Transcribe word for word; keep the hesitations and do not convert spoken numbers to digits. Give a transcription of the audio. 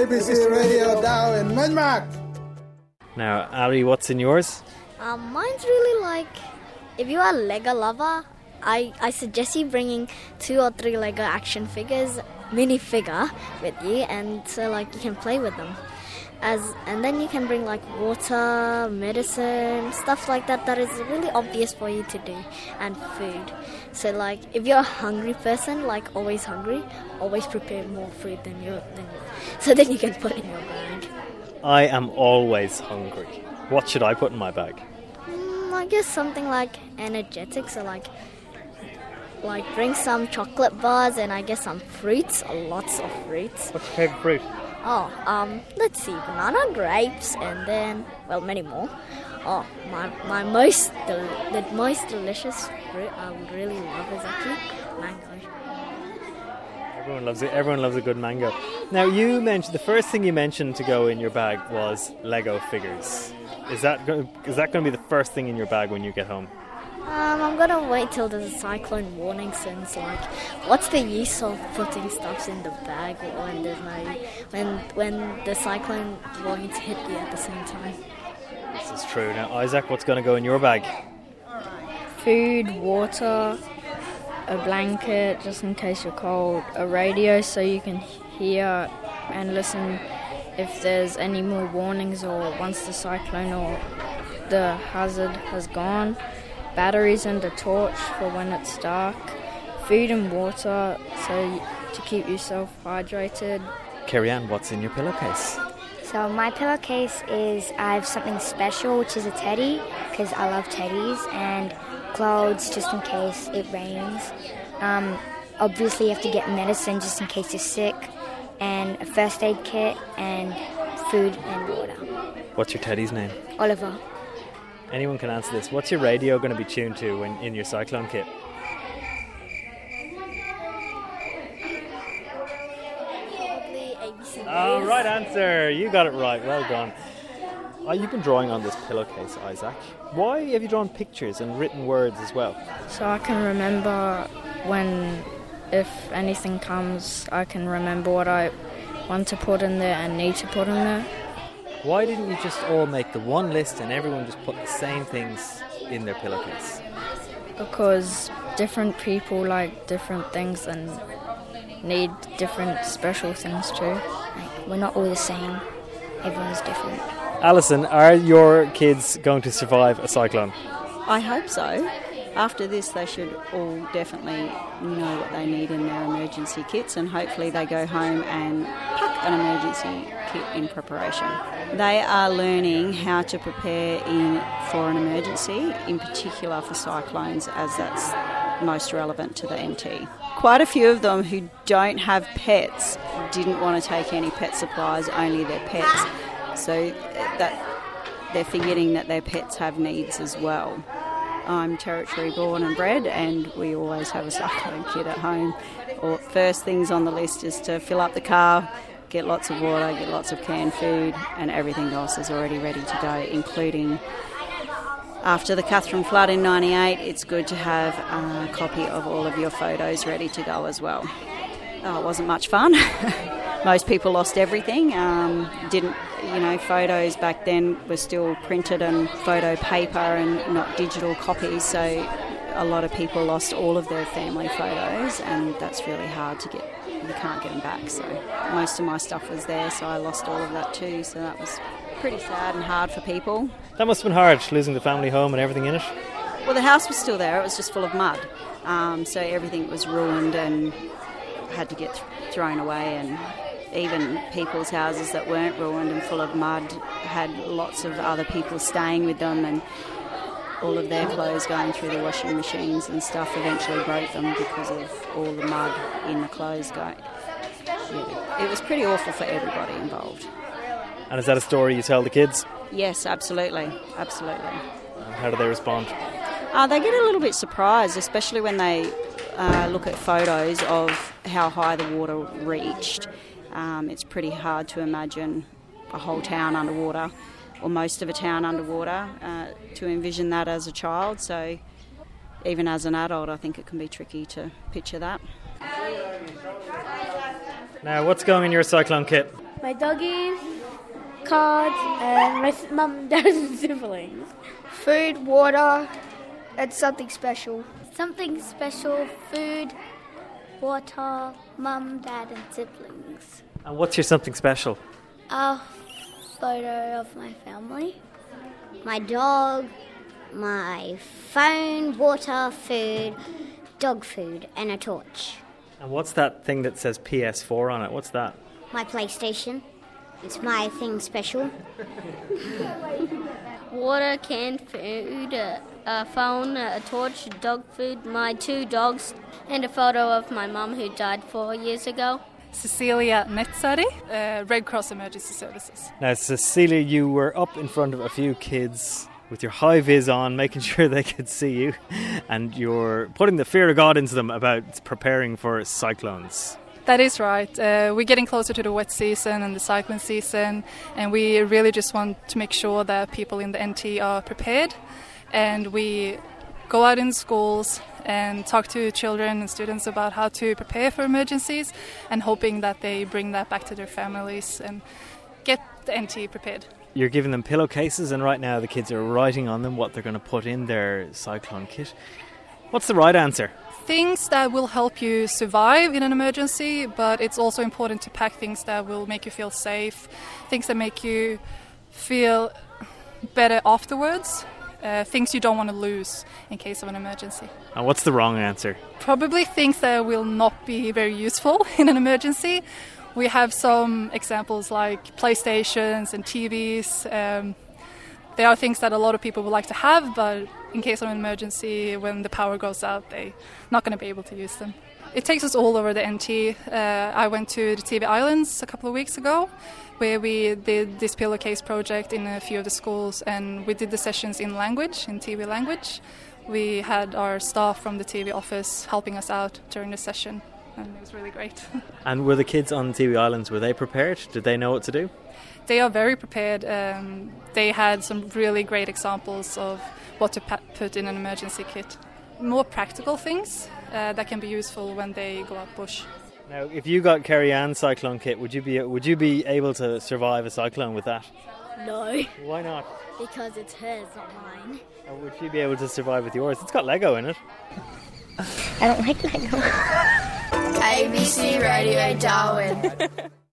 A B C Radio Dow in Denmark. Now, Ali, what's in yours? Um, mine's really like, if you are a Lego lover, I, I suggest you bringing two or three Lego action figures, minifigure, with you, and so like you can play with them. As and then you can bring like water, medicine, stuff like that that is really obvious for you to do, and food. So like if you're a hungry person, like always hungry, always prepare more food than you than you, so then you can put in your bag. I am always hungry. What should I put in my bag? Mm, I guess something like energetic, so like like bring some chocolate bars and I guess some fruits, lots of fruits. What's your favourite fruit? Oh, um, let's see, banana, grapes, and then, well, many more. Oh, my my most, del- the most delicious fruit I would really love is actually mango. Everyone loves it. Everyone loves a good mango. Now, you mentioned, the first thing you mentioned to go in your bag was Lego figures. Is that go- is that going to be the first thing in your bag when you get home? Um, I'm gonna wait till there's a cyclone warning since, like, what's the use of putting stuff in the bag when there's no, when when the cyclone warnings hit you at the same time? This is true. Now, Isaac, what's going to go in your bag? Food, water, a blanket just in case you're cold, a radio so you can hear and listen if there's any more warnings or once the cyclone or the hazard has gone. Batteries and a torch for when it's dark, food and water so to keep yourself hydrated. Kerry-Ann, what's in your pillowcase? So my pillowcase is, I have something special, which is a teddy, because I love teddies, and clothes just in case it rains. Um, obviously you have to get medicine just in case you're sick, and a first aid kit, and food and water. What's your teddy's name? Oliver. Anyone can answer this. What's your radio going to be tuned to when in your cyclone kit? Probably A B C News. Oh, right answer. You got it right. Well done. Oh, you've been drawing on this pillowcase, Isaac. Why have you drawn pictures and written words as well? So I can remember when, if anything comes, I can remember what I want to put in there and need to put in there. Why didn't you just all make the one list and everyone just put the same things in their pillowcase? Because different people like different things and need different special things too. Like, we're not all the same. Everyone's different. Alison, are your kids going to survive a cyclone? I hope so. After this, they should all definitely know what they need in their emergency kits, and hopefully they go home and pack an emergency kit in preparation. They are learning how to prepare in for an emergency, in particular for cyclones, as that's most relevant to the N T. Quite a few of them who don't have pets didn't want to take any pet supplies, only their pets. So that they're forgetting that their pets have needs as well. I'm territory born and bred, and we always have a cyclone kit at home. Or first things on the list is to fill up the car, get lots of water, get lots of canned food, and everything else is already ready to go, including after the Catherine flood in ninety-eight, it's good to have a copy of all of your photos ready to go as well. Oh, it wasn't much fun. Most people lost everything. Um, didn't, you know, photos back then were still printed on photo paper and not digital copies, so a lot of people lost all of their family photos, and that's really hard to get. You can't get them back, so most of my stuff was there, so I lost all of that too, so that was pretty sad and hard for people. That must have been hard, losing the family home and everything in it. Well, the house was still there, it was just full of mud, um, so everything was ruined and had to get th- thrown away, and even people's houses that weren't ruined and full of mud had lots of other people staying with them, and all of their clothes going through the washing machines and stuff eventually broke them because of all the mud in the clothes going. Yeah, it was pretty awful for everybody involved. And is that a story you tell the kids? Yes, absolutely, absolutely. And how do they respond? Uh, they get a little bit surprised, especially when they uh, look at photos of how high the water reached. Um, it's pretty hard to imagine a whole town underwater, or most of a town underwater, uh, to envision that as a child. So even as an adult, I think it can be tricky to picture that. Now, what's going in your cyclone kit? my doggies, cards, and my s- mum, dad, and siblings. Food, water, and something special. Something special, food, water, mum, dad, and siblings. And what's your something special? A photo of my family. My dog, my phone, water, food, dog food, and a torch. And what's that thing that says P S four on it? What's that? My PlayStation. It's my thing special. Water, canned food, a, a phone, a torch, dog food, my two dogs, and a photo of my mum who died four years ago. Cecilia Netzari, uh, Red Cross Emergency Services. Now, Cecilia, you were up in front of a few kids with your high vis on, making sure they could see you, and you're putting the fear of God into them about preparing for cyclones. That is right. Uh, we're getting closer to the wet season and the cyclone season, and we really just want to make sure that people in the N T are prepared. And we go out in schools and talk to children and students about how to prepare for emergencies, and hoping that they bring that back to their families and get the N T prepared. You're giving them pillowcases, and right now the kids are writing on them what they're going to put in their cyclone kit. What's the right answer? Things that will help you survive in an emergency, but it's also important to pack things that will make you feel safe, things that make you feel better afterwards, uh, things you don't want to lose in case of an emergency. And what's the wrong answer? Probably things that will not be very useful in an emergency. We have some examples like PlayStations and T Vs. Um, They are things that a lot of people would like to have, but in case of an emergency, when the power goes out, they're not going to be able to use them. It takes us all over the N T. Uh, I went to the T V Islands a couple of weeks ago, where we did this pillowcase project in a few of the schools, and we did the sessions in language, in T V language. We had our staff from the T V office helping us out during the session, and it was really great. And were the kids on T V Islands, were they prepared? Did they know what to do? They are very prepared. Um, they had some really great examples of what to pa- put in an emergency kit. More practical things uh, that can be useful when they go out bush. Now, if you got Kerry Ann's cyclone kit, would you be would you be able to survive a cyclone with that? No. Why not? Because it's hers, not mine. Or would she be able to survive with yours? It's got Lego in it. I don't like Lego. A B C Radio Darwin.